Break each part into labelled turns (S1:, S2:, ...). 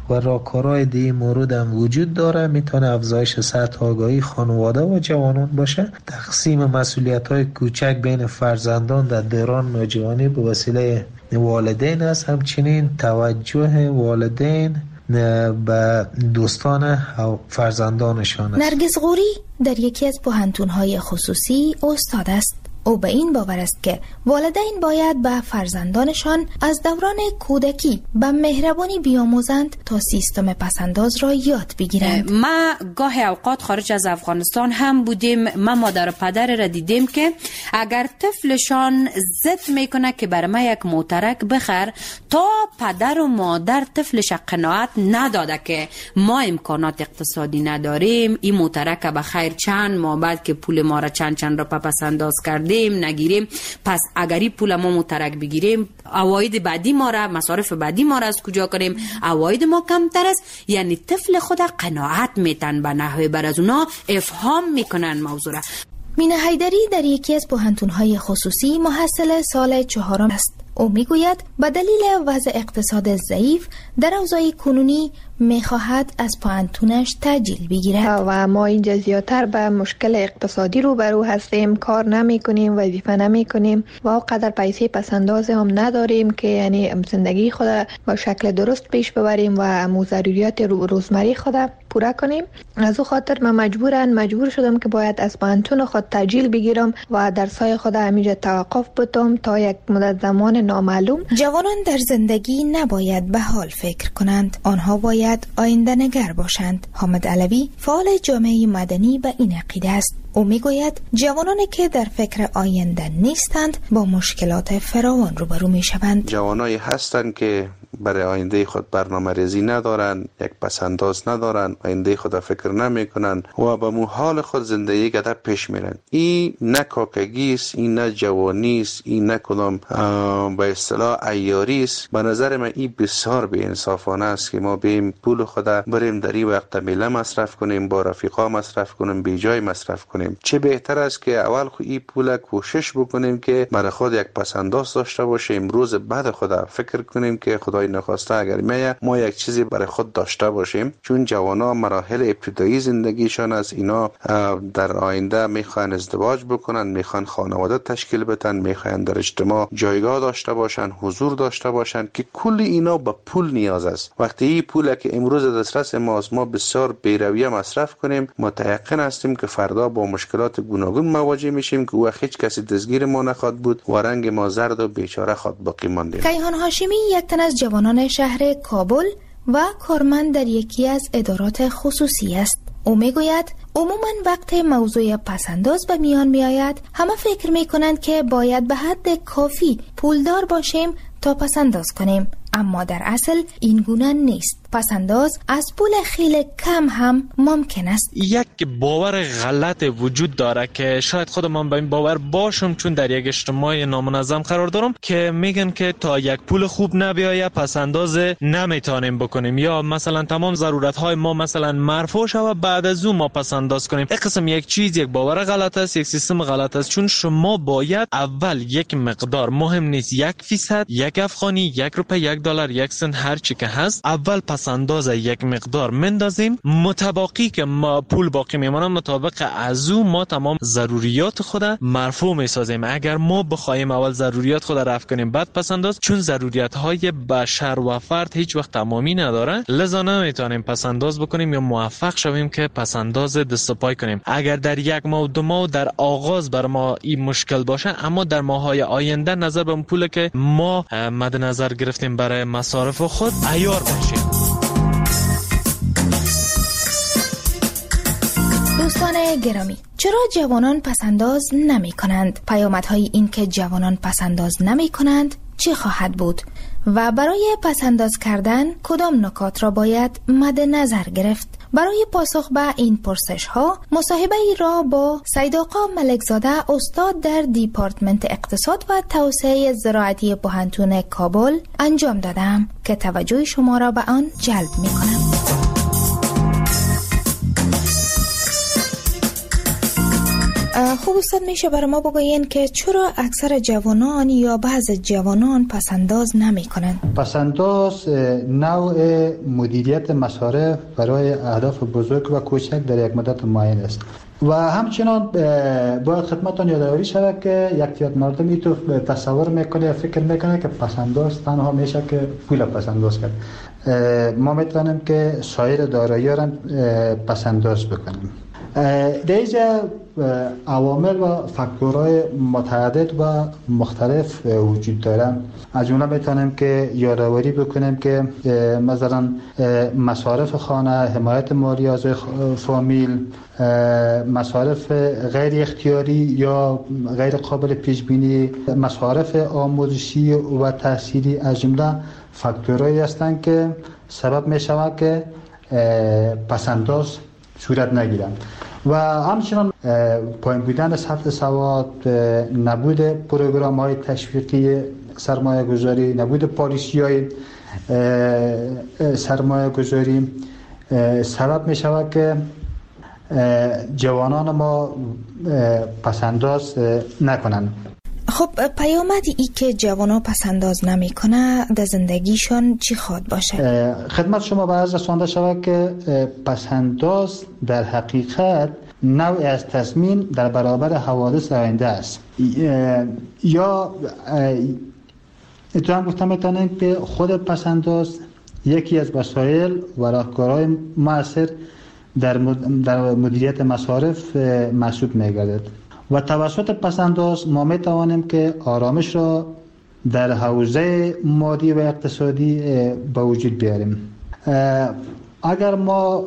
S1: و راهکارهای دیگه مورد هم وجود داره. میتونه افزایش سطح آگاهی خانواده و جوانان باشه، تقسیم مسئولیت‌های کوچک بین فرزندان در دوران نوجوانی به وسیله والدین است، همچنین توجه والدین به دوستان و فرزندانشان است.
S2: نرگس غوری در یکی از پوهنتون‌های خصوصی استاد است. او به این باور است که والدین باید به فرزندانشان از دوران کودکی به مهربانی بیاموزند تا سیستم پسنداز را یاد بگیرند.
S3: ما گاهی اوقات خارج از افغانستان هم بودیم، ما مادر و پدر را دیدیم که اگر طفلشان ضد میکنه که برای ما یک موترک بخر، تا پدر و مادر طفلش قناعت نداده که ما امکانات اقتصادی نداریم، این موترک به خیر چند ماه بعد که پول ما را چند را پسنداز کردیم نگیریم، پس اگری پول ما مترک بگیریم، عواید بعدی ما را، مصارف بعدی ما را از کجا کنیم؟ عواید ما کمتر است. یعنی طفل خود قناعت میتن به نحوه بر از اونا افهام میکنن موضوع را.
S2: مینا حیدری در یکی از پوهنتون‌های خصوصی محصل سال 4 است. او میگوید به دلیل وضع اقتصاد ضعیف در اوضاع کنونی میخواهد از پوهنتونش تأجیل بگیرد
S4: و ما اینجا زیادتر به مشکل اقتصادی روبرو هستیم، کار نمی کنیم، وظیفه نمی کنیم و اونقدر پیسه پسنداز هم نداریم که یعنی زندگی خود با شکل درست پیش ببریم و ضروریات روزمره خود پورا کنیم. از او خاطر من مجبور شدم که باید از پوهنتون خود تأجیل بگیرم و درسای خود همینجا توقف بدم تا یک مدت زمان نامعلوم.
S2: جوانان در زندگی نباید به حال فکر کنند، آنها باید آینده نگر باشند. حامد علوی فعال جامعه مدنی به این عقیده است. او میگوید جوانانی که در فکر آینده نیستند با مشکلات فراوان روبرو میشوند.
S5: جوانایی هستند که برای آینده خود برنامه ریزی ندارن، یک پسنداز ندارن، آینده خود فکر نمی کنن و به حال خود زندگی گذر پیش میرن. این نه کاکگی است، این نه جوانی است، این نه کدام به اصطلاح عیاری است. به نظر من این بسیار بی انصافانه است که ما بیم پول خود بریم در این وقت میله مصرف کنیم، با رفیقا مصرف کنیم، بی جای مصرف کنیم. چه بهتر است که اول خود این پول کوشش بکنیم که برای خود یک پسنداز داشته باشیم، روز بعد خود فکر کنیم که خدای نخواسته اگر ما یک چیزی برای خود داشته باشیم. چون جوانا مراحل ابتدایی زندگیشان از اینا در آینده میخوان ازدواج بکنن، میخوان خانواده تشکیل بدن، میخوان در اجتماع جایگاه داشته باشن، حضور داشته باشن که کل اینا به پول نیاز است. وقتی این پول که امروز دسترس ماست ما بسیار بی‌رویه مصرف کنیم، متيقن هستیم که فردا با مشکلات گوناگون مواجه میشیم که وقت هیچ کسی دستگیر ما نخواد بود و رنگ ما زرد و بیچاره خود باقی ماندیم.
S2: کیهان هاشمی یک تن از جوانان شهر کابل و کارمند در یکی از ادارات خصوصی است. او میگوید عموما وقت موضوع پسنداز به میان میآید همه فکر میکنند که باید به حد کافی پولدار باشیم تا پسنداز کنیم، اما در اصل این گونه نیست. پسنداز از پول خیلی کم هم ممکن است.
S6: یک باور غلط وجود داره که شاید خودم به این باور باشم، چون در یک اجتماع نامنظم قرار دارم که میگن که تا یک پول خوب نبیایه پسنداز نمیتونیم بکنیم، یا مثلا تمام ضرورت های ما مثلا مرفوع شوه بعد از اون ما پسنداز کنیم. این قسم یک چیز، یک باور غلط است، یک سیستم غلط است. چون شما باید اول یک مقدار، مهم نیست 1%، 1 افغانی، 1 روپیه، 1 دلار، 1 سنت، هر چی که هست، اول پسنداز یک مقدار مندازیم، متباقی که ما پول باقی میمونه مطابق از او ما تمام ضروریات خود مرفوع میسازیم. اگر ما بخوایم اول ضروریات خود رفع کنیم بعد پسنداز، چون ضروریات های بشر و فرد هیچ وقت تمامی نداره، لذا نمیتونیم پسنداز بکنیم یا موفق شویم که پسنداز دست و پای کنیم. اگر در 1 ماه و 2 ماه در آغاز بر ما این مشکل باشه، اما در ماهای آینده نظر به اون پول که ما مد نظر گرفتیم برای مصارف خود عیار بشیم.
S2: دوستان گرامی، چرا جوانان پسنداز نمی کنند؟ پیامدهای این که جوانان پسنداز نمی کنند چی خواهد بود؟ و برای پسنداز کردن کدام نکات را باید مد نظر گرفت؟ برای پاسخ به این پرسش ها مصاحبه ای را با سید آقا ملکزاده استاد در دیپارتمنت اقتصاد و توسعه زراعتی پوهنتون کابل انجام دادم که توجه شما را به آن جلب می کنم. خوب استاد میشه برای ما بگوین که چرا اکثر جوانان یا بعض جوانان پسنداز نمی کنند؟
S7: پسنداز نوع مدیریت مصارف برای اهداف بزرگ و کوچک در یک مدت معین است و همچنان باید خدمتتان یادآوری شود که یک تعداد مردمی تو تصور میکنه فکر میکنه که پسنداز تنها میشه که پول پسنداز کرد. ما میتونیم که سایر دارایی را پسنداز بکنیم. در اینجا عوامل و فاکتورهای متعدد و مختلف وجود دارند. از جمله میتونیم که یادآوری بکنیم که مثلا مصارف خانه، حمایت مالی از فامیل، مصارف غیر اختیاری یا غیر قابل پیش بینی، مصارف آموزشی و تحصیلی از جمله فاکتورهایی هستند که سبب میشود که پسنداز صورت نگیرند. و همچنان پایین بودن سطح سواد، نبود پروگرام های تشویقی سرمایه گذاری، نبود پالیسی های سرمایه گذاری سبب می شود که جوانان ما پسنداز نکنند.
S2: خب پیامدی ای که جوانا پسنداز نمی کنه در زندگیشان چی خواهد باشه؟
S7: خدمت شما به عرض رسانده شود که پسنداز در حقیقت نوع از تضمین در برابر حوادث آینده است. یا اتفاقا گفتم میتونیم که خود پسنداز یکی از وسایل و راهکارهای مؤثر در مدیریت مصارف محسوب میگردد و توسط پسنداز ما میتوانیم که آرامش را در حوزه مادی و اقتصادی به وجود بیاریم. اگر ما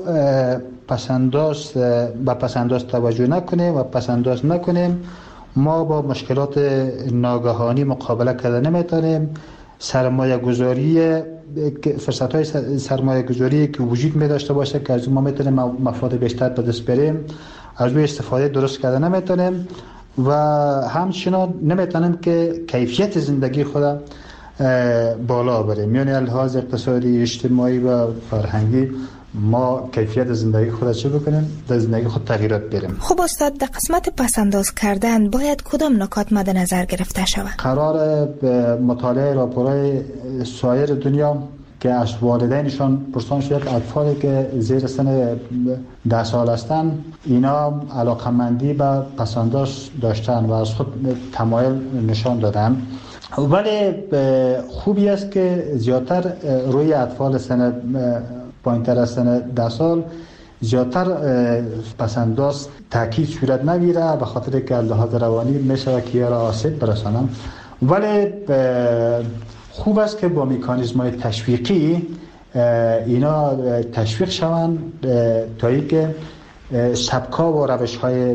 S7: به پسنداز توجه نکنیم و پسنداز نکنیم، ما با مشکلات ناگهانی مقابله کرده نمیتونیم. سرمایه گذاری، فرصت های سرمایه گذاری که وجود می داشته باشه که از ما میتونیم مفاد بیشتر به دست بریم، از روی استفاده درست کرده نمیتونیم و همچنان نمیتونیم که کیفیت زندگی خود بالا بریم. یعنی لحاظ اقتصادی، اجتماعی و فرهنگی ما کیفیت زندگی خود چه بکنیم؟ در زندگی خود تغییرات بیاریم.
S2: خب استاد، در قسمت پسنداز کردن باید کدام نکات مد نظر گرفته شود؟
S7: قرار مطالعه راپورهای سایر دنیا که از والدینشان پرسان شد اطفالی که زیر سن 10 سال هستند اینا علاقمندی به پسنداز داشتن و از خود تمایل نشان دادن، ولی خوبی است که زیادتر روی اطفال سن پایین‌تر از سن 10 سال زیادتر پسنداز تاکید صورت نگیره به خاطر که لحاظ روانی میشه که را آسیب برسانم، ولی خوب است که با مکانیزم‌های تشویقی اینا تشویق شوند تا اینکه سبکا و روش‌های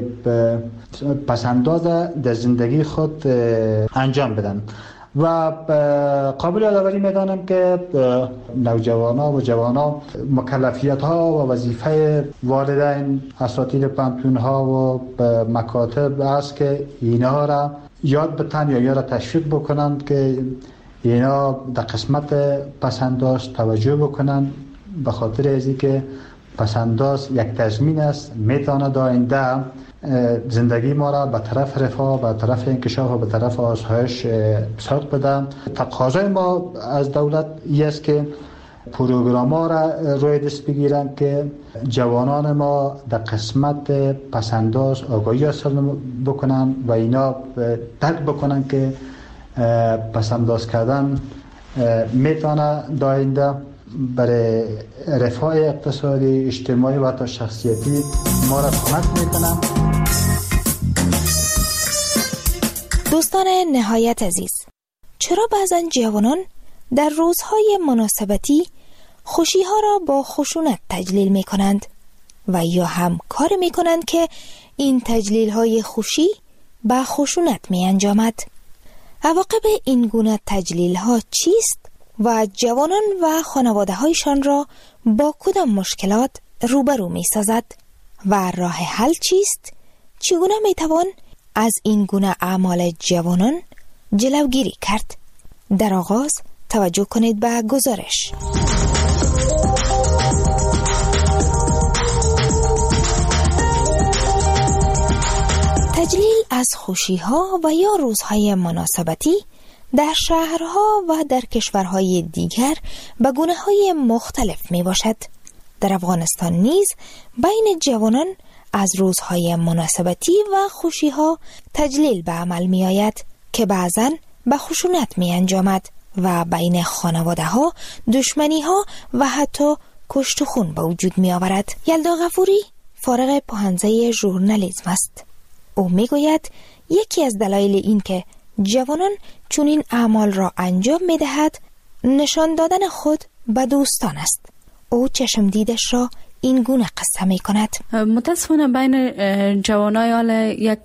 S7: پسنداز در زندگی خود انجام بدن. و قابل یادآوری میدانم که نوجوانا و جوانا مکلفیت ها و وظیفه والدین، اساتید پانتون ها و مکاتب است که اینها را یاد بتن یا را تشویق بکنند که اینا در قسمت پسنداز توجه بکنند، به خاطر از اینکه پسنداز یک تضمین است، میتواند آینده زندگی ما را به طرف رفاه، به طرف انکشاف و به طرف آسایش سوق بده. تقاضای ما از دولت است که پروگرام ها را روی دست بگیرند که جوانان ما در قسمت پسنداز آگاهی حاصل بکنند و اینا درک بکنند که پسنداز کردن میتونه داینده برای رفاه اقتصادی، اجتماعی و حتی شخصیتی ما را کمک میکنه.
S2: دوستان نهایت عزیز، چرا بعضا جوانان در روزهای مناسبتی خوشی ها را با خشونت تجلیل می کنند و یا هم کار می کنند که این تجلیل های خوشی با خشونت می انجامد؟ عواقب این گونه تجلیل ها چیست و جوانان و خانواده هایشان را با کدام مشکلات روبرو می سازد و راه حل چیست؟ چگونه می توان از این گونه اعمال جوانان جلوگیری کرد؟ در آغاز توجه کنید به گزارش. خوشی‌ها و یا روزهای مناسبتی در شهرها و در کشورهای دیگر به گونه‌های مختلف می باشد. در افغانستان نیز بین جوانان از روزهای مناسبتی و خوشی‌ها تجلیل به عمل می آید که بعضاً به خشونت می انجامد و بین خانواده‌ها دشمنی‌ها و حتی کشت و خون به وجود می آورد. یلدا غفوری فارغ پوهنځی ژورنالیسم است. او می گوید یکی از دلایل این که جوانان چنین اعمال را انجام می دهد نشان دادن خود به دوستان است. او چشم دیدش را این گونه قصه می کند.
S8: متاسفانه بین جوانای حال یک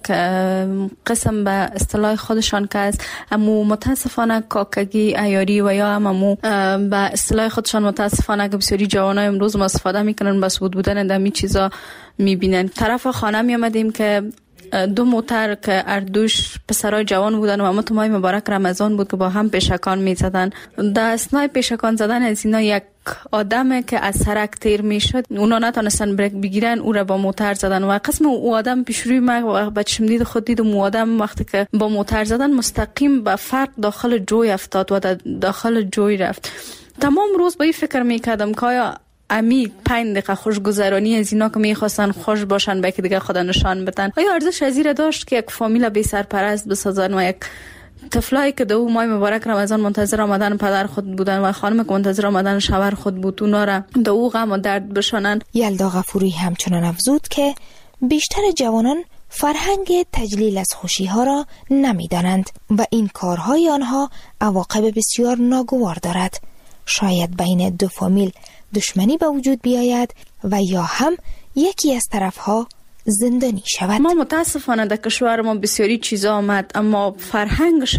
S8: قسم به اصطلاح خودشان که است، اما متاسفانه کاکگی عیاری و یا هممو به اصطلاح خودشان متاسفانه که بسیاری جوانای امروز ما استفاده میکنن بس بودن دمی چیزا میبینن. طرف خانه می آمدیم که دو موتر که اردوش پسرای جوان بودن و ماه مبارک رمضان بود که با هم پیشکان میزدن. در اثنای پیشکان زدن از اینا یک آدم که از سرک تیر میشد، اونا نتونستن بریک بگیرن، او را با موتر زدن و قسم او آدم پیش روی ما با چشم دید خود دیدم او آدم وقتی که با موتر زدن مستقیم به فرد داخل جوی افتاد و داخل جوی رفت. تمام روز با این فکر میکردم که آیا امی 5 دقیقه خوشگذرانی از اینا که میخواستن خوش باشن به که دیگه خدا نشان بدن، آیا ارزش از این داشت که یک فامیل بی سرپرست بسازن و یک طفلایی که دو ماه مبارک رمضان منتظر آمدن پدر خود بودن و خانم که منتظر آمدن شوهر خود بود اونا را دو غم و درد بشانن؟
S2: یلدا غفوری همچنان افزود که بیشتر جوانان فرهنگ تجلیل از خوشی‌ها را نمی‌دانند و این کارهای آنها عواقب بسیار ناگوار دارد. شاید بین دو فامیل دشمنی به وجود بیاید و یا هم یکی از طرفها زندانی شود.
S8: ما متاسفانه در کشور ما بسیاری چیزا آمد اما فرهنگش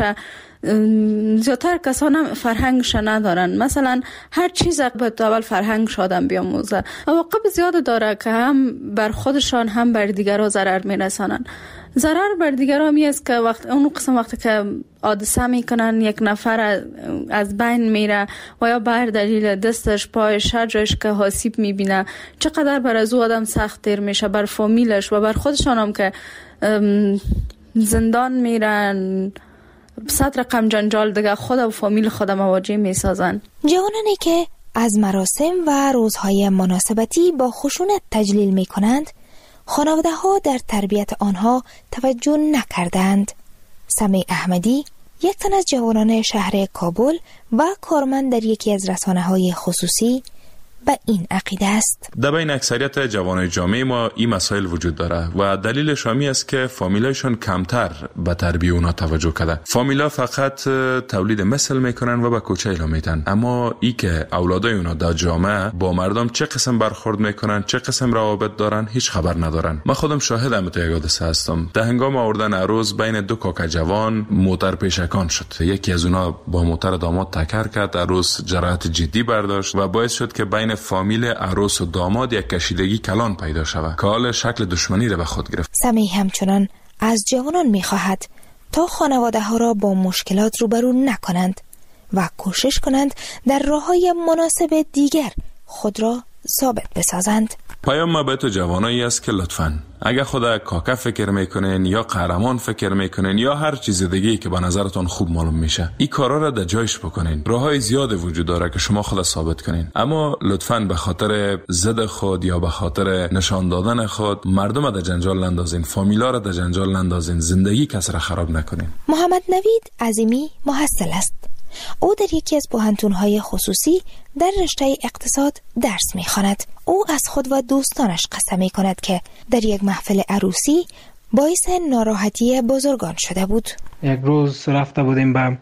S8: زیادتر کسان فرهنگش ندارن. مثلا هر چیز باید اول فرهنگش آدم بیاموزه. عواقب زیاد داره که هم بر خودشان هم بر دیگرها ضرر میرسانن. ضرر بر دیگرها می است که اون قسم وقتی که حادثه میکنن یک نفر از بین میره و یا بر دلیل دستش پایش هر جایش که آسیب میبینه، چقدر بر از او آدم سخت تیر میشه، بر فامیلش و بر خودشان هم که زندان میرن، 100 رقم جنجال دیگه خود و فامیل خود مواجه میسازن.
S2: جوانانی که از مراسم و روزهای مناسبتی با خشونت تجلیل میکنند، خانواده ها در تربیت آنها توجه نکردند. سمیع احمدی یک تن از جوانان شهر کابل و کارمند در یکی از رسانه‌های خصوصی به این عقیده است.
S9: در بین اکثریت جوانای جامعه ما این مسائل وجود داره و دلیلش همی است که فامیلایشون کمتر به تربیت اونا توجه کرده. فامیلا فقط تولید مثل میکنن و به کوچه اعلام میدن، اما ای که اولادای اونا در جامعه با مردم چه قسم برخورد میکنن، چه قسم روابط دارن، هیچ خبر ندارن. من خودم شاهدم تو یک حادثه هستم. در هنگام آوردن عروس بین دو کاکا جوان موتر پیشکان شد. یکی از اونا با موتر داماد تکر کرد، عروس جراحت جدی برداشت و باعث شد که بین فامیل عروس و داماد یک کشیدگی کلان پیدا شود که حال شکل دشمنی را به خود گرفت.
S2: سمیع همچنان از جوانان می‌خواهد تا خانواده ها را با مشکلات روبرو نکنند و کوشش کنند در راه‌های مناسب دیگر خود را ثابت بسازند.
S9: پیام ما به تو جوانایی است که لطفاً اگر خدا کاکا فکر میکنین یا قهرمان فکر میکنین یا هر چیز دیگه‌ای که به نظرتون خوب معلوم میشه، این کارا را در جایش بکنین. راههای زیاد وجود داره که شما خود ثابت کنین، اما لطفاً به خاطر ضد خود یا به خاطر نشان دادن خود مردم را در جنجال نندازین، فامیلا را در جنجال نندازین، زندگی کس را خراب نکنین.
S2: محمد نوید عظیمی محصل است. او در یکی از پوهنتون‌های خصوصی در رشته اقتصاد درس می‌خواند. او از خود و دوستانش قسم می‌کند که در یک محفل عروسی باعث ناراحتی بزرگان شده بود.
S10: یک روز رفته بودیم به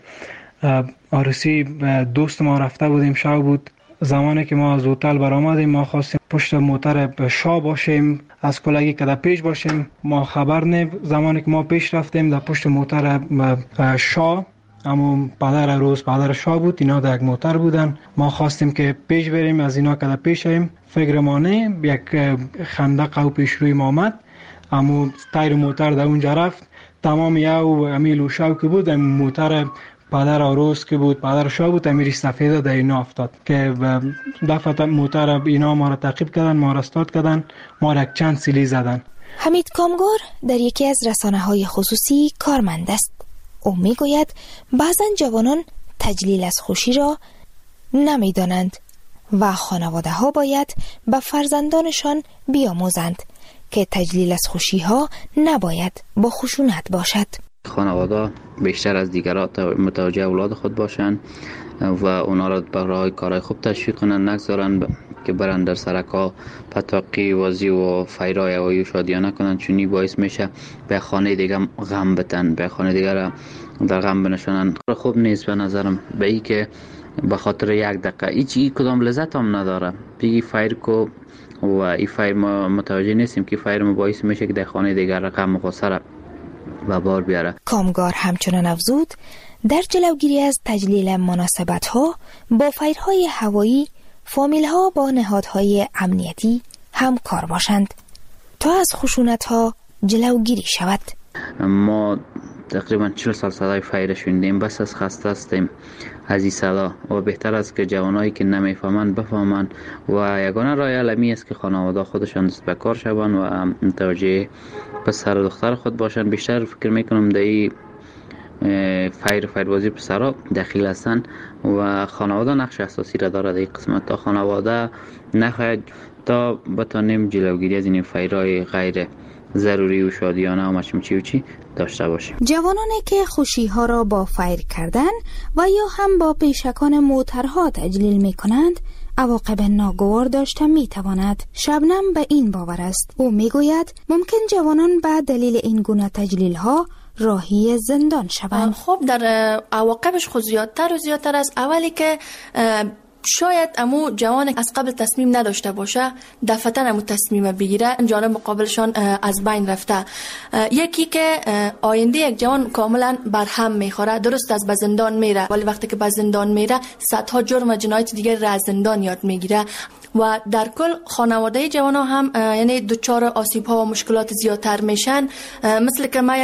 S10: عروسی دوست ما، رفته بودیم شب بود. زمانی که ما از هتل برآمدیم ما خواستیم پشت موتر شاه باشیم، از کلاگی که در پیش باشیم. ما خبر نه، زمانی که ما پیش رفتیم در پشت موتر شاه، اما پدر عروس پدر شاه بود، اینا در یک موتر بودن. ما خواستیم که پیش بریم، از اینا که در پیش ایم فکر ما نه، یک خندق او پیش روی ما آمد، اما تایر موتر در اونجا رفت. تمام یو امیل و شاو که بود، موتر پدر عروس که بود پدر شاه بود، امیر سفیده در اینا افتاد که دفعه موتر اینا ما را تعقیب کردن، ما را استارت کردن، ما را یک چند سیلی زدن.
S2: حمید کامگار در یکی از رسانه‌های خصوصی کارمند است. او میگوید بعضن جوانان تجلیل از خوشی را نمیدانند و خانواده ها باید به فرزندانشان بیاموزند که تجلیل از خوشی ها نباید با خشونت باشد.
S11: خانواده بیشتر از دیگران متوجه اولاد خود باشند و اونا را برای کارهای خوب تشویق کنند، نگذارند که برند در سرکا پتاقی وازی و فیرای هوایی و شادیانه کنند، چونی باعث میشه به خانه دیگه غم بتن، به خانه دیگه را در غم بنشانند. خوب نیست به نظرم به ای که به خاطر یک دقیقه هیچ کدام لذت هم نداره بگی فایر کو و این فایر ما متوجه نیستیم که فایر ما باعث میشه که در خانه دیگر غم و غصه را به بار بیاره.
S2: کامگار همچنان افزود در جلوگیری از تجلیل مناسبت ها با فایرهای هوایی فامیل ها با نهادهای امنیتی همکار باشند تا از خشونت ها جلوگیری شود.
S11: ما تقریبا 40 سال صدای فایر شنیدیم، بس از خسته هستیم از این صدا و بهتر است که جوانایی که نمیفهمند بفهمند و یگانه راه حل است که خانواده خودشان دست به کار شوند و متوجه پسر و دختر خود باشند. بیشتر فکر میکنم در این فایربازی پسرها دخیل هستند و خانواده نقش اساسی را دارد. این قسمت تا خانواده نخواهد تا بتانیم جلوگیری از این فایرهای غیر ضروری و شادیانه و مشمچی داشته باشیم.
S2: جوانانی که خوشی ها را با فایر کردن و یا هم با پیشکان موترها تجلیل می کنند عواقب ناگوار داشته می تواند. شبنم به این باور است. او می گوید ممکن جوانان به دلیل این گونه تجلیل ها راهی زندان شوند.
S12: خب در عواقبش خود زیادتر و زیادتر است. اولی که شاید امو جوان از قبل تصمیم نداشته باشه دفعتاً امو تصمیم بگیره، جانب مقابلشان از بین رفته. یکی که آینده یک جوان کاملا برهم میخوره، درست از زندان میره ولی وقتی که به زندان میره صدها جرم و جنایت دیگر را از زندان یاد میگیره و در کل خانواده جوان ها هم یعنی دچار آسیب ها و مشکلات زیادتر میشن. مثل که ما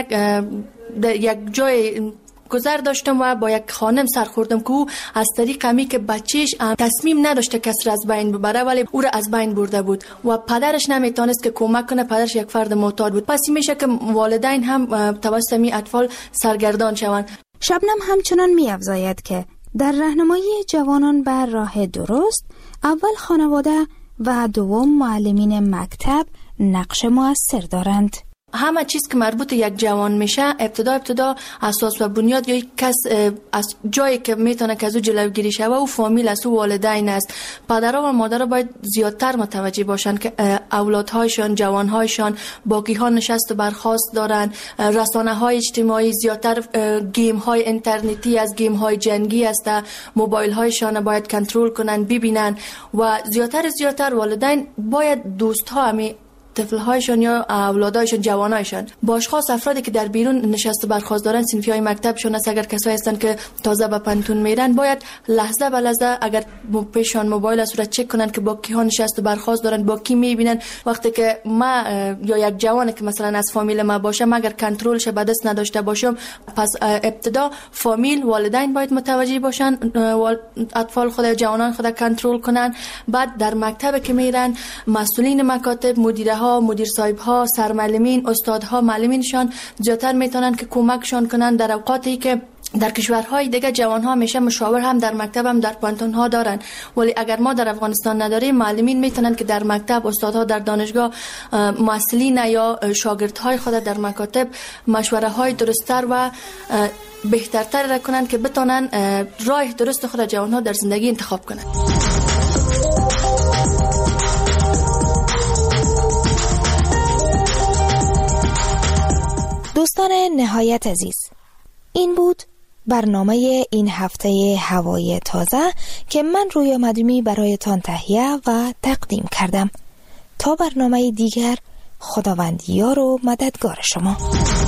S12: یک جای گذر داشتم و با یک خانم سر خوردم که او از طریق همی که بچهش تصمیم نداشته کسی را از بین ببره ولی او را از بین برده بود و پدرش نمیتونست که کمک کنه، پدرش یک فرد معتاد بود. پس میشه که والدین هم توسط می اطفال سرگردان شوند.
S2: شبنم همچنان می‌افزاید که در راهنمایی جوانان بر راه درست اول خانواده و دوم معلمین مکتب نقش مؤثر دارند.
S12: همه چیز که مربوط یک جوان میشه ابتدا اساس و بنیاد یا یک کس از جایی که میتونه که از او جلوگیری شه و فامیل است و والدین است. پدرها و مادرها باید زیادتر متوجه باشن که اولادهایشان، جوانهایشان با کیها نشست و برخاست دارن. رسانه‌های اجتماعی زیادتر گیم های اینترنتی از گیم های جنگی است، موبایل هایشان باید کنترل کنن ببینن و زیادتر والدین باید دوست ها طفل‌هایشان یا اولادایشان، جوانایشان با اشخاص افرادی که در بیرون نشست و برخاست دارن، صنفی‌های مکتبشون است، اگر کسایی هستن که تازه به پنتون میرن باید لحظه به لحظه اگر پیشان موبایل است را چک کنن که با کیها نشست و برخاست دارن، با کی میبینن. وقتی که ما یا یک جوانی که مثلا از فامیل ما باشه اگر کنترلش به دست نداشته باشم، پس ابتدا فامیل، والدین باید متوجه باشن، اطفال خود، جوانان خود کنترل کنن. بعد در مکتب که میرن مسئولین مکاتب، مدیره مدیر صاحب ها، سرمعلمین، استادها، معلمینشان زیادتر میتونن که کمکشان کنن در اوقاتی که در کشورهای دیگه جوان ها میشه مشاور هم در مکتب هم در پانتون ها دارن ولی اگر ما در افغانستان نداریم معلمین میتونن که در مکتب، استادها در دانشگاه، مسئولین یا شاگردهای خود در مکاتب مشوره های درست‌تر و بهترتر را کنن که بتونن راه درست خود جوان ها در زندگی انتخاب کنن.
S2: دوستان نهایت عزیز، این بود برنامه این هفته هوای تازه که من رویا مدومی برایتان تهیه و تقدیم کردم. تا برنامه دیگر، خداوند یار و مددگار شما.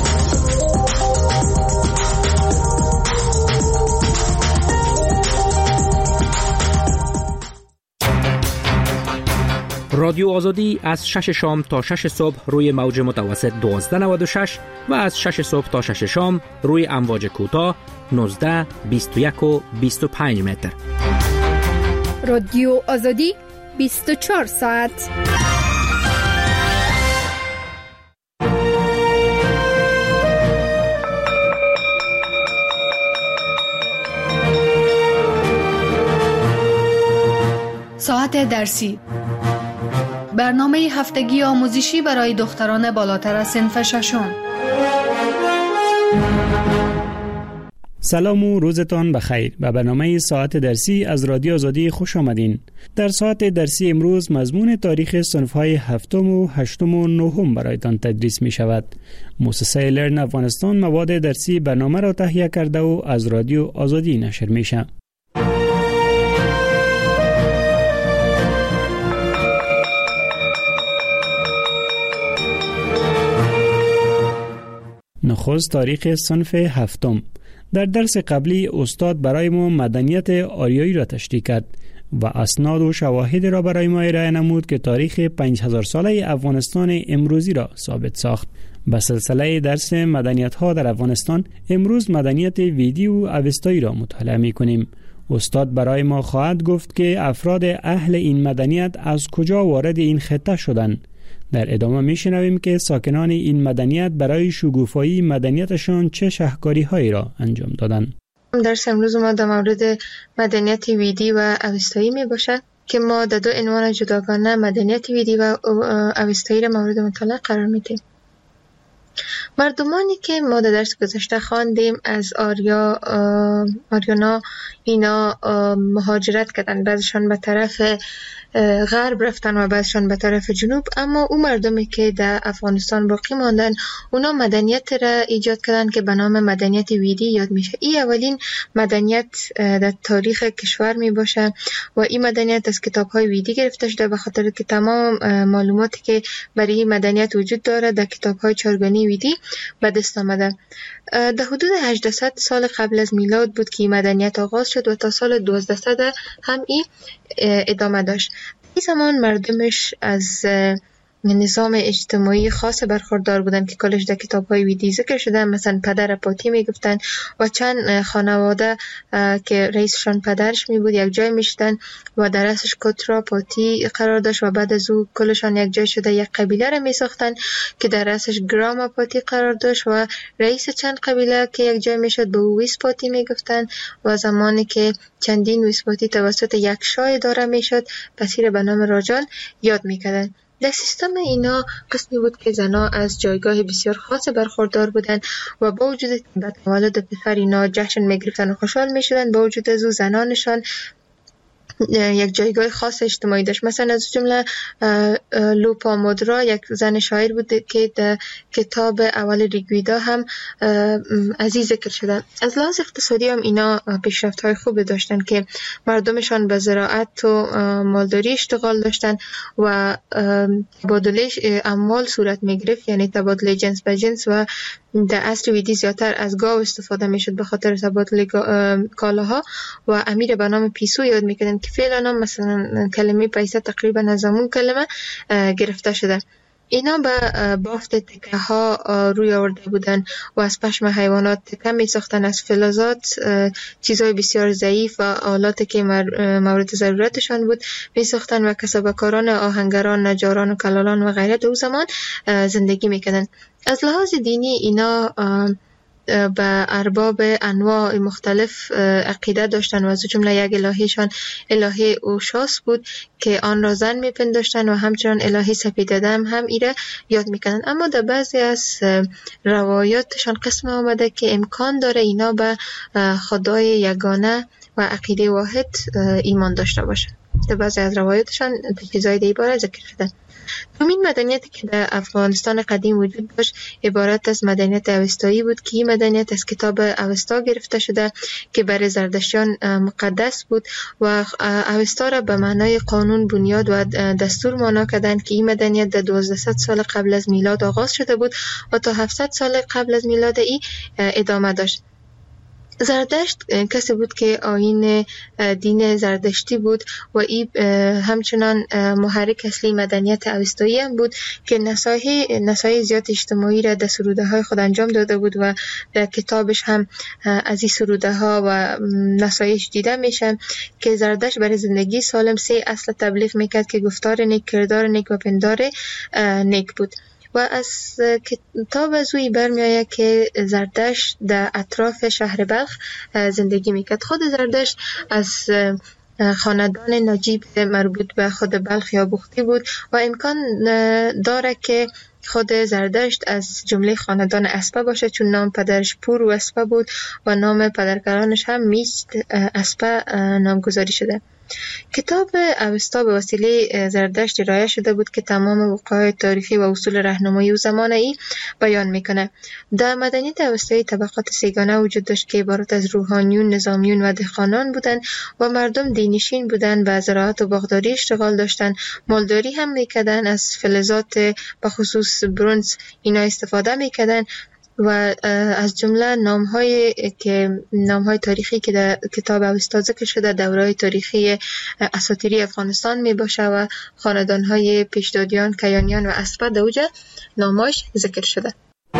S13: رادیو آزادی از 6 شام تا 6 صبح روی موج متوسط 1296 و از 6 صبح تا 6 شام روی امواج کوتاه 19, 21 و 25 متر.
S14: رادیو آزادی 24 ساعت. ساعت درسی، برنامه هفتگی آموزشی برای دختران بالاتر از صنف ششم.
S15: سلام و روزتان بخیر. به برنامه ساعت درسی از رادیو آزادی خوش آمدین. در ساعت درسی امروز مضمون تاریخ صنف‌های هفتم و هشتم و نهم برایتان تدریس می شود. مؤسسه لرن افغانستان مواد درسی برنامه را تهیه کرده و از رادیو آزادی نشر می شود. نخست تاریخ صنف هفتم. در درس قبلی استاد برای ما مدنیت آریایی را تشریح کرد و اسناد و شواهد را برای ما ارائه نمود که تاریخ 5000 ساله افغانستان امروزی را ثابت ساخت. به سلسله درس مدنیت ها در افغانستان امروز مدنیت ویدی و اوستایی را مطالعه می کنیم. استاد برای ما خواهد گفت که افراد اهل این مدنیت از کجا وارد این خطه شدند. در ادامه میشنویم که ساکنان این مدنیت برای شکوفایی مدنیتشان چه شهکاری‌هایی را انجام دادند.
S4: درس امروز ما در مورد مدنیت ویدی و اوستایی می باشد که ما در دو عنوان جداگانه مدنیت ویدی و اوستایی را مورد مطالعه قرار میدیم. مردمانی که ما در درس گذشته خواندیم از آریانا اینا مهاجرت کردن، بعضشان به طرف غرب رفتن و بعضشان به طرف جنوب، اما اون مردمی که در افغانستان باقی ماندن اونا مدنیت را ایجاد کردن که به نام مدنیت ویدی یاد میشه. این اولین مدنیت در تاریخ کشور می باشه و این مدنیت از کتاب های ویدی گرفته شده، به خاطر که تمام معلوماتی که برای این مدنیت وجود داره در کتاب های چارگانی ویدی به دست آمده. در حدود 800 سال قبل از میلاد بود که این مدنیت آغاز شد و تا سال 1200 هم این ادامه داشت. این زمان مردمش از نظام اجتماعی خاص برخوردار بودن که کلش در کتاب‌های ویدی ذکر شده، مثلا پدر پاتی میگفتن و چند خانواده که رئیسشان پدرش می بود یک جای میشدن و در رأسش کترا پاتی قرار داشت و بعد از او کلشان یک جای شده یک قبیله را میساختن که در رأسش گراما پاتی قرار داشت و رئیس چند قبیله که یک جای میشد به او ویس پاتی میگفتن و زمانی که چندین ویس پاتی توسط یک شاه اداره میشد پس را به نام راجال یاد میکردن. در سیستم اینا قسمی بود که زنها از جایگاه بسیار خاص برخوردار بودند و با وجود بعد تولد پسر اینا جشن میگرفتن و خوشحال میشدن. با وجود از او زنانشان یک جایگاه خاص اجتماعی داشت. مثلا از جمله لوپامودرا یک زن شاعر بود که در کتاب اول ریگویدا هم از این ذکر شده. از لحاظ اقتصادی هم اینا پیشرفت های خوب داشتن که مردمشان به زراعت و مالداری اشتغال داشتن و تبادله اموال صورت می گرفت، یعنی تبادله جنس به جنس، و در عصر ویدی زیادتر از گاو استفاده میشد به خاطر تبادل کالاها و امیر به نام پیسو یاد میکردن که فعلا هم مثلا کلمه پیسه تقریبا از همون کلمه گرفته شده. اینا به بافت تکه ها روی آورده بودن و از پشم حیوانات تکه می ساختن، از فلزات چیزهای بسیار ضعیف و آلاتی که مورد ضرورتشان بود می ساختن و کسبکاران آهنگران، نجاران و کلالان و غیره در زمان زندگی می کردن. از لحاظ دینی اینا به ارباب انواع مختلف عقیده داشتن و از جمله یک الهیشان الهه اوشاس بود که آن را زن میپنداشتن و همچنان الهه سپیددم هم ایره یاد میکنن. اما در بعضی از روایاتشان قسم آمده که امکان داره اینا به خدای یگانه و عقیده واحد ایمان داشته باشه. در بعضی از روایاتشان چیزای دیگه باره ذکر شده. دومین مدنیتی که در افغانستان قدیم وجود داشت عبارت از مدنیت اوستایی بود که این مدنیت از کتاب اوستا گرفته شده که برای زردشتیان مقدس بود و اوستا را به معنای قانون، بنیاد و دستور معنا کردند که این مدنیت در 1200 سال قبل از میلاد آغاز شده بود و تا 700 سال قبل از میلاد ای ادامه داشت. زردشت کسی بود که آیین دین زردشتی بود و این همچنان محرک اصلی مدنیت اوستایی هم بود که نصایح زیاد اجتماعی را در سروده های خود انجام داده بود و در کتابش هم از این سروده ها و نصایح دیده میشه که زردشت برای زندگی سالم 3 اصل تبلیغ میکرد که گفتار نیک، کردار نیک و پندار نیک بود. و از کتاب از اوی برمیآید که زردشت در اطراف شهر بلخ زندگی میکرد. خود زردشت از خاندان نجیب مربوط به خود بلخ یا بختی بود و امکان داره که خود زردشت از جمله خاندان اسپه باشه، چون نام پدرش پور و اسپه بود و نام پدرکلانش هم میست اسپه نامگذاری شده. کتاب اوستا به وسیله زردشت ارائه شده بود که تمام وقایع تاریخی و اصول راهنمایی و زمانه ای بیان میکنه. در مدنیت اوستایی طبقات سیگانه وجود داشت که عبارت از روحانیون، نظامیون و دهقانان بودند و مردم دینشین بودند و زراعت و باغداری اشتغال داشتند. مالداری هم میکردن، از فلزات به خصوص برنز اینا استفاده میکردن و از جمله نام‌های تاریخی که در کتاب اوستا ذکر شده دوره‌های تاریخی اساطیری افغانستان می باشه و خاندان‌های پیشدادیان، کیانیان و اسپه در اوجه نام‌هاش ذکر شده.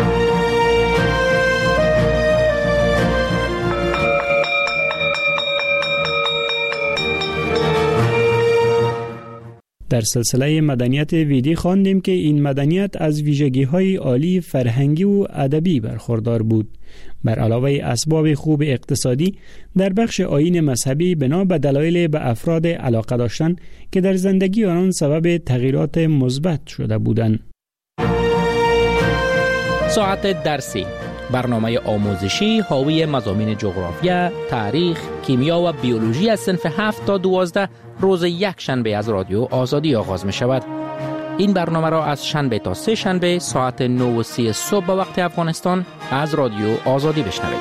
S15: در سلسله مدنیت ویدی خواندیم که این مدنیت از ویژگی‌های عالی فرهنگی و ادبی برخوردار بود. بر علاوه اسباب خوب اقتصادی، در بخش آیین مذهبی بنا به دلایل به افراد علاقه داشتن که در زندگی آنان سبب تغییرات مثبت شده بودند.
S13: ساعت درسی، برنامه آموزشی حاوی مضامین جغرافیا، تاریخ، کیمیا و بیولوژی از صنف 7 تا 12 روز یک شنبه از رادیو آزادی آغاز می شود. این برنامه را از شنبه تا سه شنبه ساعت 9:30 صبح به وقت افغانستان از رادیو آزادی بشنوید.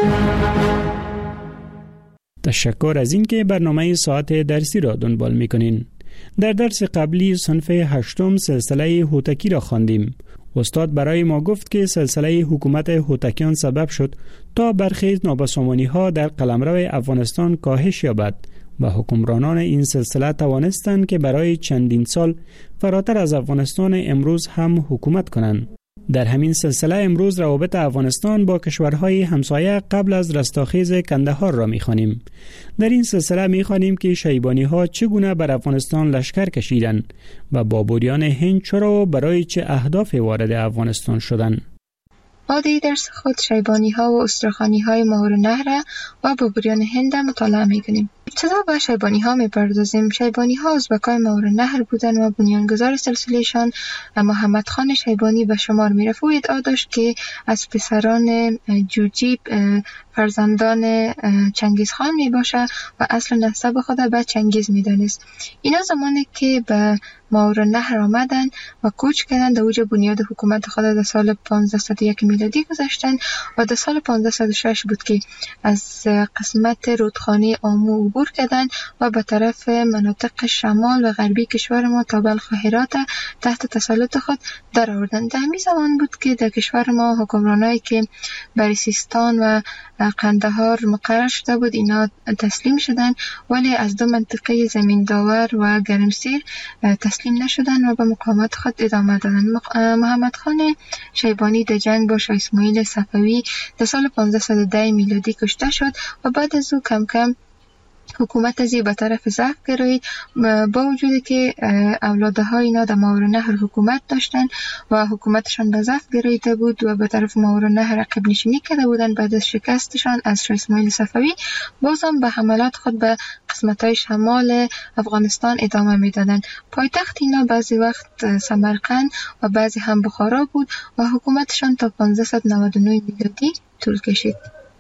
S15: تشکر از اینکه برنامه ساعت درسی را دنبال می‌کنین. در درس قبلی صنف 8 سلسله هوتکی را خواندیم. استاد برای ما گفت که سلسله حکومت هوتکیان سبب شد تا برخی نابسامانی‌ها در قلمرو افغانستان کاهش یابد و حکمرانان این سلسله توانستند که برای چندین سال فراتر از افغانستان امروز هم حکومت کنند. در همین سلسله امروز روابط افغانستان با کشورهای همسایه قبل از رستاخیز کندهار را می‌خوانیم. در این سلسله می‌خوانیم که شیبانی‌ها چگونه بر افغانستان لشکر کشیدند و بابریان هند چرا و برای چه اهداف وارد افغانستان شدند.
S4: ما در درس خود شیبانی‌ها و استرخانی‌های ماورالنهر و بابریان هند مطالعه می‌کنیم. ابتدا به شیبانی‌ها می‌پردازیم. شیبانی‌ها ازبکای ماورالنهر بودند و بنیانگذار سلسله‌شان محمد خان شیبانی به شمار می‌رفت و ادعا داشت که از پسران جوجیب فرزندان چنگیز خان میباشه و اصل نسب خود به چنگیز میدانست. اینا زمانی که به ماورالنهر آمدن و کوچ کردن در اوج بنیاد حکومت خود در سال 1501 میلادی گذاشتن و در سال 1506 بود که از قسمت رودخانه آمو عبور کردن و به طرف مناطق شمال و غربی کشور ما تا بلخ و هرات تحت تسلط خود در آوردن. در همین زمان بود که در کشور ما حکمرانایی که بر سیستان و قندهار مقرر شده بود اینا تسلیم شدن، ولی از دو منطقه زمین داور و گرمسیر تسلیم نشدن و به مقاومت خود ادامه دادن. محمد خان شیبانی در جنگ با شاه اسماعیل صفوی در سال 1510 میلادی کشته شد و بعد از او کم کم حکومت ازی به طرف ضعف گرایید، با وجودی که اولادهای اینا در ماورالنهر حکومت داشتن و حکومتشان به ضعف گراییده بود و به طرف ماورالنهر عقب نشینی کرده بودن. بعد از شکستشان از شاه اسماعیل صفوی بازم به حملات خود به قسمت‌های شمال افغانستان ادامه میدادن. پایتخت اینا بعضی وقت سمرقند و بعضی هم بخارا بود و حکومتشان تا 1599 میلادی طول کشید.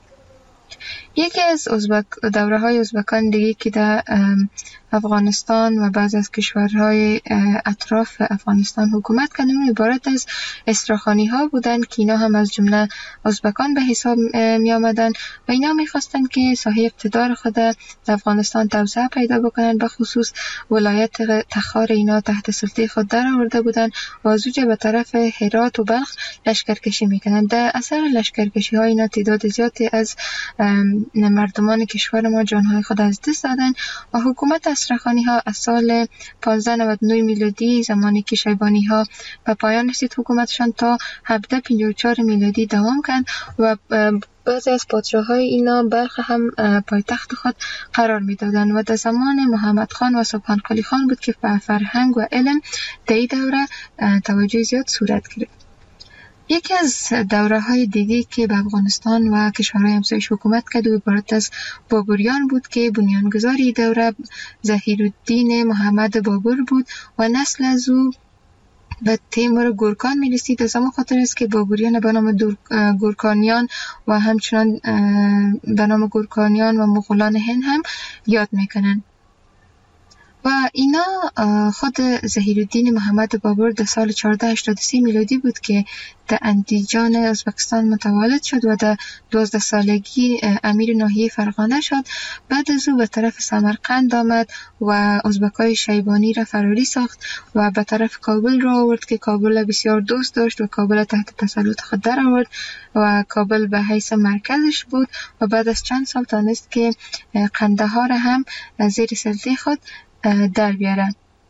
S4: یکی از دوره‌های ازبکان دیگه که در افغانستان و بعض از کشورهای اطراف افغانستان حکومت کردن عبارت از استراخانی ها بودند که اینا هم از جمله ازبکان به حساب می آمدن و اینا می خواستن که ساحه اقتدار خود در افغانستان توسعه پیدا بکنن. به خصوص ولایت تخار اینا تحت سلطه خود در آورده بودن و از اوجه به طرف هرات و بلخ لشکرکشی میکنن. در اثر لشکرکشی ها اینا تعداد زیادی از مردمان کشور ما جانهای خود از دست دادن و حکومت استرخانی ها از سال 1599 میلادی زمانی که شیبانی ها به پایان رسید حکومتشان تا 1754 میلادی دوام کرد و بعضی از پادشاه‌های اینا بلخ هم پایتخت خود قرار میدادن و در زمان محمد خان و سبحان قلی خان بود که به فرهنگ و علم در این دوره توجه زیاد صورت گرفت.
S16: یکی از دوره های دیگه که به افغانستان و کشورهای همسایش حکومت کرد و عبارت از بابریان بود که بنیانگذاری دوره ظهیرالدین محمد بابر بود و نسل از او به تیمور گورکان می رسید. از همون خاطر است که بابریان به نام گورکانیان و همچنان به نام گورکانیان و مغولان هند هم یاد میکنن. و اینا خود ظهیرالدین محمد بابر در سال 1483 میلادی بود که در اندیجان ازبکستان متولد شد و در 12 سالگی امیر ناحیه فرغانه شد. بعد از او به طرف سمرقند آمد و ازبکای شیبانی را فراری ساخت و به طرف کابل را آورد که کابل بسیار دوست داشت و کابل تحت تسلط خود در آورد و کابل به حیث مرکزش بود و بعد از چند سال تانست که قندهار هم زیر سلطه خود در بیاره.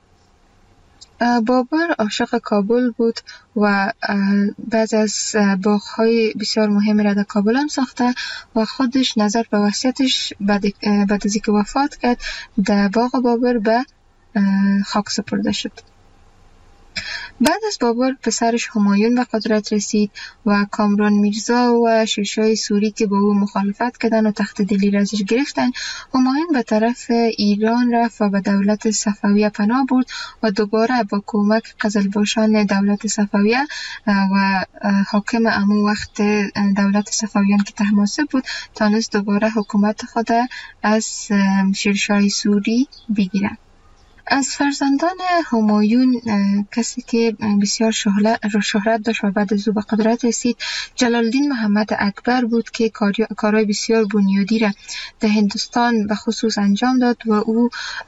S16: بابر عاشق کابل بود و بعض از باغ‌های بسیار مهم را در کابل هم ساخته و خودش نظر به وصیتش بعد از اینکه وفات کرد در باغ بابر به خاک سپرده شد. بعد از بابر پسرش همایون به قدرت رسید و کامران میرزا و شیرشاه سوری که با او مخالفت کردن و تخت دلی را ازش گرفتن. همایون به طرف ایران رفت و به دولت صفویه پناه برد و دوباره با کمک قزلباشان دولت صفویه و حاکم امو وقت دولت صفویان که طهماسب بود تانست دوباره حکومت خود از شیرشاه سوری بگیرد. از فرزندان همایون کسی که بسیار شهرت داشت و بعد از او به قدرت رسید جلالالدین محمد اکبر بود که کارهای بسیار بنیادی را در هندوستان به خصوص انجام داد و او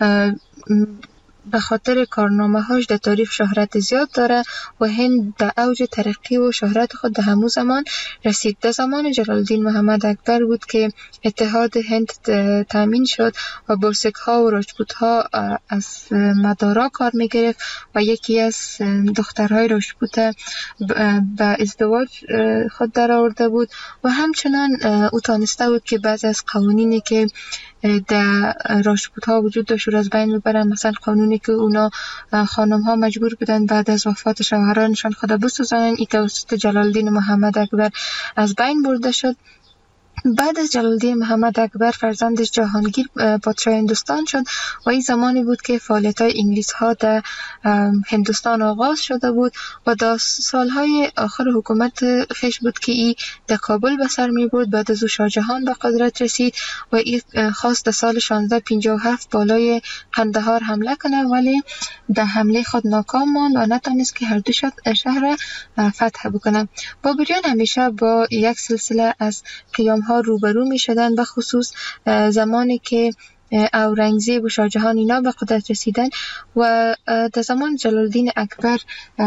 S16: به خاطر کارنامه‌هاش در تاریخ شهرت زیاد داره و هند در اوج ترقی و شهرت خود در همون زمان رسید. در زمان جلالالدین محمد اکبر بود که اتحاد هند تامین شد و بلسک‌ها و راجپوت‌ها از مدارا کار می‌گرفت و یکی از دخترهای راجپوت به ازدواج خود در آورده بود و همچنان او تانسته بود که بعضی از قوانینی که در راجپوت‌ها وجود داشت از بین ببرن. مثلا قانونی که اونا خانم‌ها مجبور بودن بعد از وفات شوهرانشان خود بسوزانن، این توسط جلالالدین محمد اکبر از بین برده شد. بعد از جلالالدین محمد اکبر فرزندش جهانگیر پادشاه هندوستان شد و این زمانی بود که فعالیت‌های انگلیس‌ها در هندوستان آغاز شده بود و در سالهای آخر حکومت خیش بود که این در کابل به سر می‌برد. بعد از او شاه جهان به قدرت رسید و این خواست در سال 1657 بالای قندهار حمله کنه ولی در حمله خود ناکام ماند و نتونست که هر دو شهر فتح بکنه. بابریان همیشه با یک سلسله از قیام‌ها روبرو می شدن، به خصوص زمانی که اورنگزیب و شاه جهان اینا به قدرت رسیدن و در زمان جلالالدین اکبر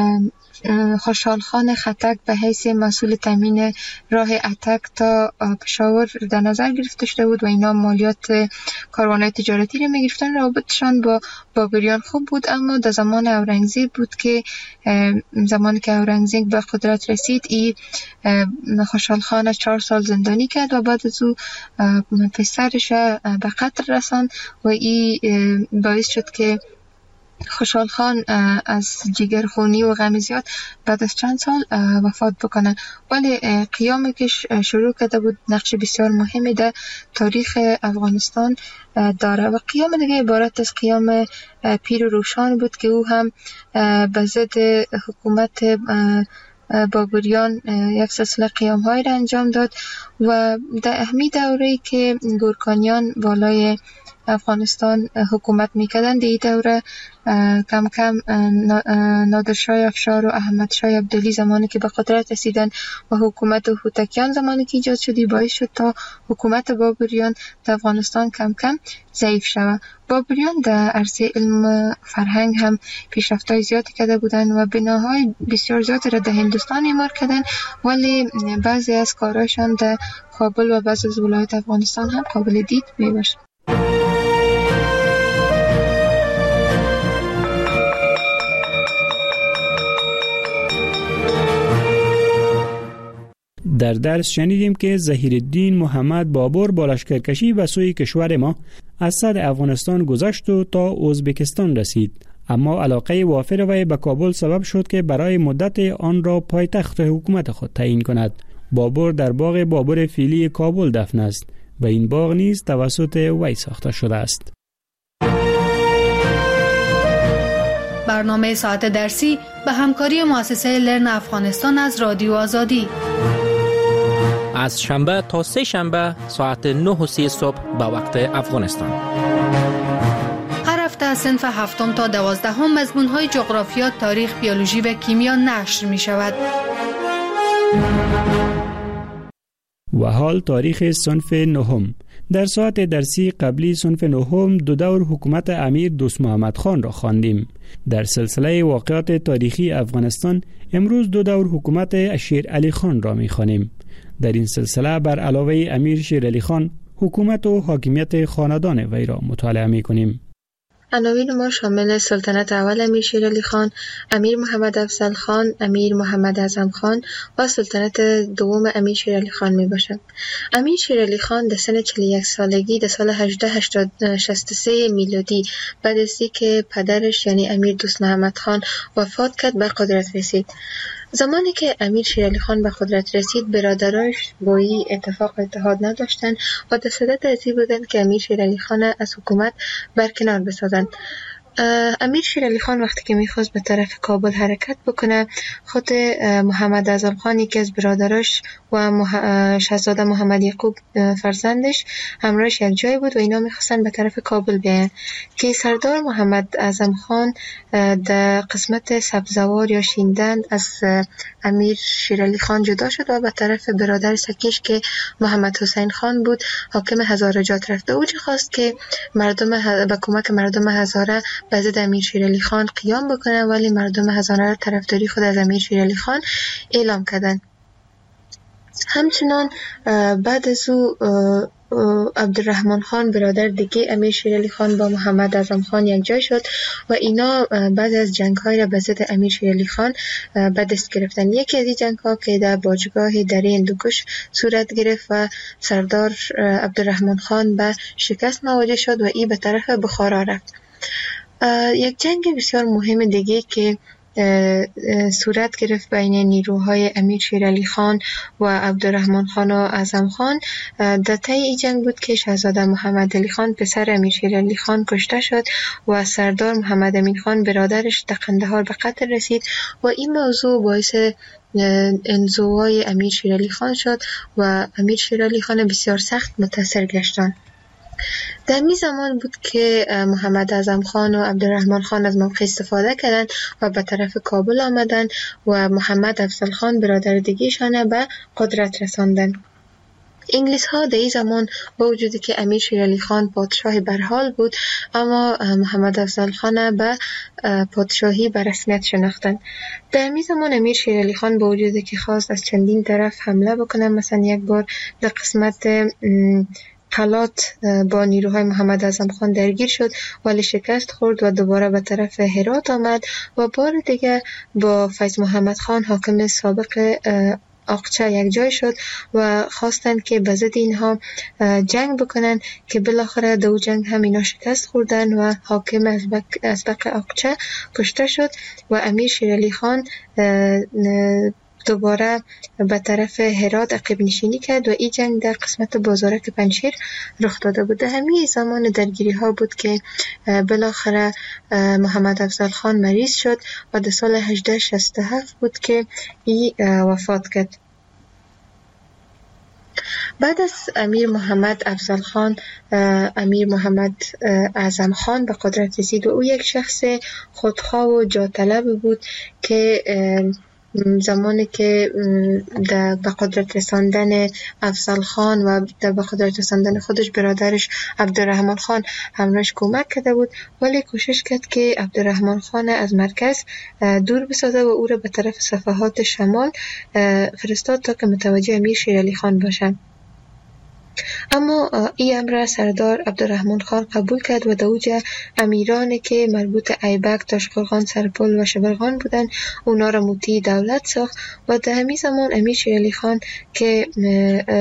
S16: خوشحال خان خټک به حیث مسئول تامین راه اتک تا پشاور در نظر گرفته شده بود و اینا مالیات کاروان‌های تجارتی رو می‌گرفتن. رابطشان با بابریان خوب بود، اما در زمان اورنگزیب بود که زمانی که اورنگزیب به قدرت رسید این خوشحال خان 4 سال زندانی کرد و بعد از او پسرش به قتل رساند و این باعث شد که خوشحال خان از جگرخونی و غم زیاد بعد از چند سال وفات بکنه. ولی قیامی که شروع کرده بود نقش بسیار مهمی در تاریخ افغانستان داره و قیام دیگه عبارت از قیام پیر روشان بود که او هم به ضد حکومت بابریان یک سلسله قیام های را انجام داد و در اهمی دوره‌ای که گورکانیان بالای افغانستان حکومت میکردن در این دوره کم کم نادرشاه افشار و احمد شاه عبدالی زمانی که به قدرت رسیدن و حکومت هوتکیان زمانی که ایجاد شدی باعث شد تا حکومت بابریان در افغانستان کم کم ضعیف شود. بابریان در عرصه علم فرهنگ هم پیشرفت‌های زیادی کرده بودند و بناهای بسیار زیادی را در هندوستان اعمار کردند، ولی بعضی از کارهایشان در کابل و بعضی از ولایات افغانستان هم قابل دید میباشد.
S15: در درس شنیدیم که ظهیرالدین محمد بابر با لشکرکشی به سوی کشور ما از سد افغانستان گذشت و تا ازبکستان رسید، اما علاقه وافر وی به کابل سبب شد که برای مدت آن را پایتخت حکومت خود تعیین کند. بابر در باغ بابر فیلی کابل دفن است و این باغ نیز توسط وی ساخته شده است.
S14: برنامه ساعت درسی به همکاری مؤسسه لرن افغانستان از رادیو آزادی
S13: از شنبه تا سه شنبه ساعت 9:30 صبح به وقت افغانستان.
S14: هر هفته از صنف 7 تا 12 مضمون‌های جغرافیا، تاریخ، بیولوژی و کیمیا نشر می شود.
S15: و حال تاریخ صنف 9. در ساعت درسی قبلی صنف 9 دو دور حکومت امیر دوست محمد خان را خواندیم. در سلسله واقعات تاریخی افغانستان امروز دو دور حکومت شیر علی خان را می خوانیم. در این سلسله بر علاوه امیر شیر علی خان حکومت و حاکمیت خاندان وی را مطالعه می کنیم.
S16: عناوین ما شامل سلطنت اول امیر شیر علی خان، امیر محمد افضل خان، امیر محمد اعظم خان و سلطنت دوم امیر شیر علی خان می باشد. امیر شیر علی خان در سن 41 سالگی در سال 1863 میلادی بعد از اینکه پدرش یعنی امیر دوست محمد خان وفات کرد به قدرت رسید. زمانی که امیر شیر علی خان به قدرت رسید، برادرایش با این اتفاق اتحاد نداشتند و در صدد از این بودند که امیر شیر علی خان از حکومت برکنار بسازند. امیر شیر علی خان وقتی که میخواست به طرف کابل حرکت بکنه، خود محمد اعظم خان یکی از برادراش و شاهزاده محمد یعقوب فرزندش همراهش یک جای بود و اینا میخواستن به طرف کابل بیاین که سردار محمد اعظم خان در قسمت سبزوار یا شیندند از امیر شیر علی خان جدا شد و به طرف برادر سکیش که محمد حسین خان بود حاکم هزاره جات رفته. او خواست که مردم با کمک مردم هزاره به ضد امیر شیر علی خان قیام بکنن، ولی مردم هزاره طرفداری خود از امیر شیر علی خان اعلام کردند. همچنان بعد از او عبدالرحمن خان برادر دیگه امیر شیر علی خان با محمد اعظم خان یک جای شد و اینا بعد از جنگ‌های را به ضد امیر شیر علی خان به دست گرفتن. یکی از این جنگ‌ها که در باجگاه دره هندوکش صورت گرفت و سردار عبدالرحمن خان به شکست مواجه شد و این به طرف بخارا رفت. یک جنگ بسیار مهم دیگه که صورت گرفت بین نیروهای امیر شیر علی خان و عبدالرحمن خان و اعظم خان در طی این جنگ بود که شاهزاده محمد علی خان پسر امیر شیر علی خان کشته شد و سردار محمد امین خان برادرش در قندهار به قتل رسید و این موضوع باعث انزوای امیر شیر علی خان شد و امیر شیر علی خان بسیار سخت متاثر گشتند. در می زمان بود که محمد اعظم خان و عبدالرحمن خان از موقع استفاده کردند و به طرف کابل آمدند و محمد افضل خان برادر دیگه‌شان به قدرت رساندند. انگلیس ها در این زمان با وجودی که امیر شیر علی خان پادشاه برحال بود، اما محمد افضل خان به پادشاهی به رسمیت شناختند. در این زمان امیر شیر علی خان با وجودی که خواست از چندین طرف حمله بکنه، مثلا یک بار در قسمت قلات با نیروهای محمد اعظم خان درگیر شد ولی شکست خورد و دوباره به طرف هرات آمد و بار دیگه با فیض محمد خان حاکم سابق اقچه یک جای شد و خواستند که به ضد اینها جنگ بکنن که بالاخره دو جنگ هم اینا شکست خوردن و حاکم ازبق اقچه کشته شد و امیر شیر علی خان دوباره به طرف هرات عقب نشینی کرد و این جنگ در قسمت بازارک پنجشیر رخ داده بود. همین زمان درگیری ها بود که بالاخره محمد افضل خان مریض شد و در سال 1867 بود که این وفات کرد. بعد از امیر محمد افضل خان امیر محمد اعظم خان به قدرت رسید و او یک شخص خودخواه و جاطلب بود که زمانی که در به قدرت رساندن افضل خان و در به قدرت رساندن خودش برادرش عبدالرحمن خان همراهش کمک کرده بود، ولی کوشش کرد که عبدالرحمن خان از مرکز دور بسازه و او را به طرف صفحات شمال فرستاد تا که متوجه امیر شیر علی خان باشند. اما این امر سردار عبدالرحمن خان قبول کرد و دوجه امیرانی که مربوط ایبک، تاشقرغان، سرپل و شبرغان بودند اونا را مطیع دولت ساخت و در همین زمان امیر شیر علی خان که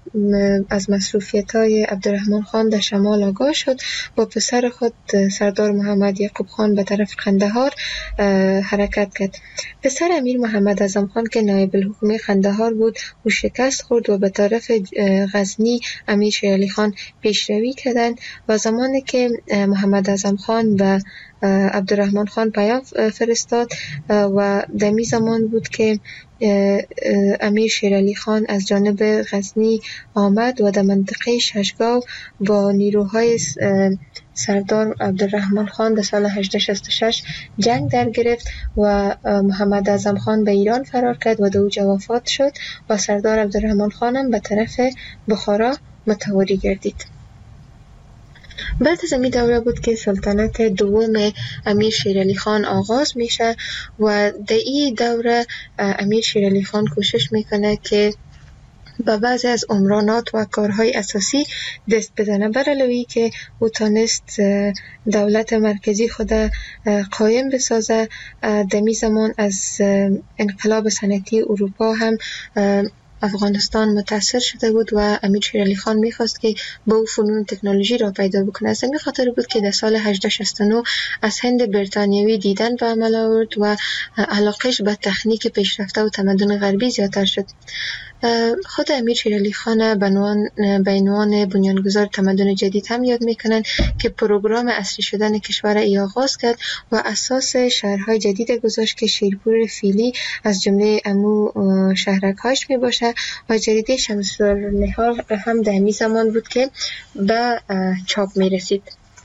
S16: از مصروفیت‌های عبدالرحمن خان در شمال آگاه شد با پسر خود سردار محمد یعقوب خان به طرف قندهار حرکت کرد. پسر امیر محمد اعظم خان که نایب الحکومه قندهار بود او شکست خورد و به طرف غزنی امیر شیر علی خان پیشروی کردند و زمانی که محمد اعظم خان به عبدالرحمن خان پیام فرستاد و دمی زمان بود که امیر شیر علی خان از جانب غزنی آمد و در منطقه ششگاو با نیروهای سردار عبدالرحمن خان در سال 1866 جنگ در گرفت و محمد اعظم خان به ایران فرار کرد و در اوجا وفات شد و سردار عبدالرحمن خان هم به طرف بخارا متواری گردید. بعد از این دوره بود که سلطنت دوم امیر شیر علی خان آغاز میشه و در این دوره امیر شیر علی خان کوشش میکنه که با بعضی از عمرانات و کارهای اساسی دست بزنه، برعلاوه که او تانست دولت مرکزی خود قایم بسازه. دمی زمان از انقلاب صنعتی اروپا هم افغانستان متاثر شده بود و امیر شیر علی خان میخواست که با او فنون تکنولوژی را پیدا بکنه. از همین خاطر بود که در سال 1869 از هند بریتانیایی دیدن به عمل آورد و علاقش به تکنیک پیشرفته و تمدن غربی زیادتر شد. خود امیر شیر علی خان به عنوان بنیانگذار تمدن جدید هم یاد میکنن که پروگرام اصلی شدن کشور ای آغاز کرد و اساس شهرهای جدید گذاشت که شیرپور فیلی از جمله امو شهرک‌هاش میباشه و جریده شمس النهار هم در همین زمان بود که به چاپ میرسید.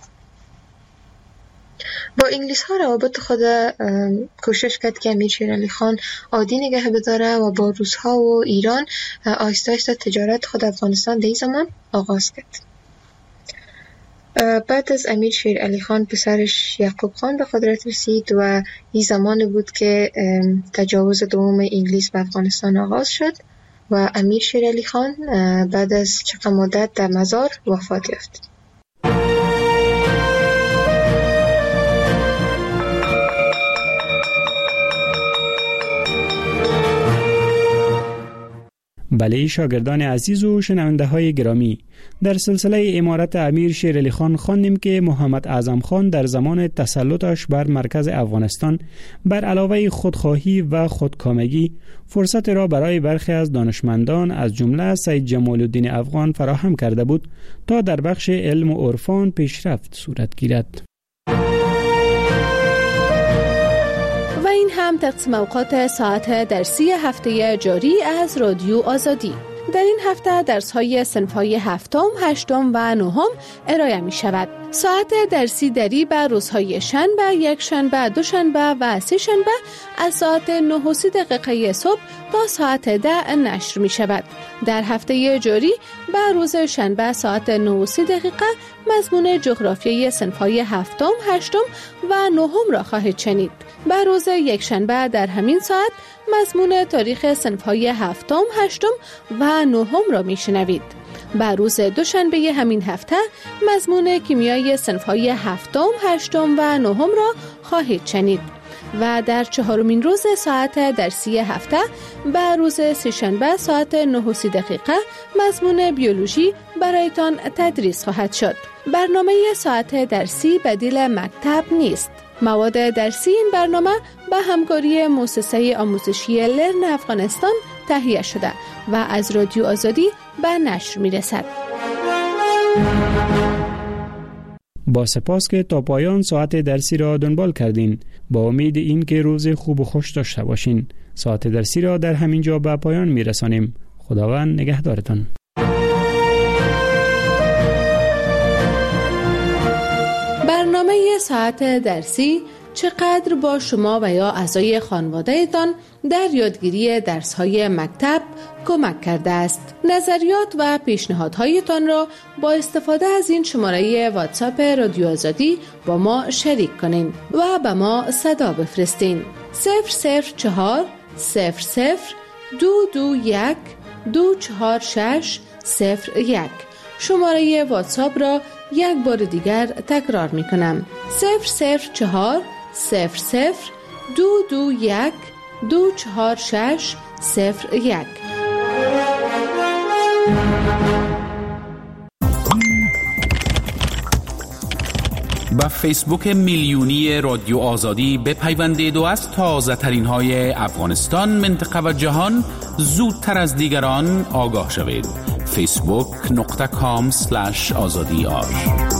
S16: با انگلیس ها روابط خود کوشش کرد که امیر شیر علی خان عادی نگه بداره و با روس ها و ایران آهسته آهسته تجارت خود افغانستان در این زمان آغاز کرد. بعد از امیر شیر علی خان پسرش یعقوب خان به قدرت رسید و این زمان بود که تجاوز دوم انگلیس به افغانستان آغاز شد و امیر شیر علی خان بعد از چند مدت در مزار وفات یافت.
S15: بله شاگردان عزیز و شنونده های گرامی، در سلسله امارت امیر شیر علی خان خواندیم که محمد اعظم خان در زمان تسلطش بر مرکز افغانستان بر علاوه خودخواهی و خودکامگی فرصت را برای برخی از دانشمندان از جمله سید جمال الدین افغان فراهم کرده بود تا در بخش علم و عرفان پیشرفت صورت گیرد.
S17: و این هم تقسیم اوقات ساعت درسی هفته جاری از رادیو آزادی. در این هفته درس‌های صنف‌های هفتم، هشتم و نهم ارائه می‌شود. ساعت درسی دری به روزهای شنبه، یک شنبه، دو شنبه و سه شنبه از ساعت 9:30 صبح تا ساعت 10 نشر می‌شود. در هفته جاری به روز شنبه ساعت 9:30 مضمون جغرافیای صنف‌های هفتم، هشتم و نهم را خواهید شنید. به روز یک شنبه در همین ساعت مضمون تاریخ صنف‌های هفتم، هشتم و نهم را میشنوید. به روز دوشنبه همین هفته مضمون کیمیای صنف‌های هفتم، هشتم و نهم را خواهید شنید. و در چهارمین روز ساعت درسی هفته به روز سه‌شنبه ساعت 9:30 مضمون بیولوژی برایتان تدریس خواهد شد. برنامه ساعت درسی بدیل مکتب نیست. مواد درسی این برنامه به همکاری مؤسسه آموزشی لرن افغانستان تهیه شده و از رادیو آزادی به نشر می‌رسد.
S15: با سپاس که تا پایان ساعت درسی را دنبال کردین. با امید این که روز خوب و خوش داشته باشین. ساعت درسی را در همین جا به پایان می‌رسانیم. خداوند نگهدارتان.
S17: برنامه ساعت درسی چقدر با شما و یا اعضای خانواده‌تان در یادگیری درس‌های مکتب کمک کرده است. نظریات و پیشنهادهایتان را با استفاده از این شماره واتساپ رادیو آزادی با ما شریک کنین و به ما صدا بفرستین. 004 00 221 246 01. شماره واتساپ را یک بار دیگر تکرار می کنم. 004 00 221 246 01.
S18: به فیسبوک میلیونی رادیو آزادی بپیوندید و از تازه ترین های افغانستان، منطقه و جهان زودتر از دیگران آگاه شوید. facebook.com/azadi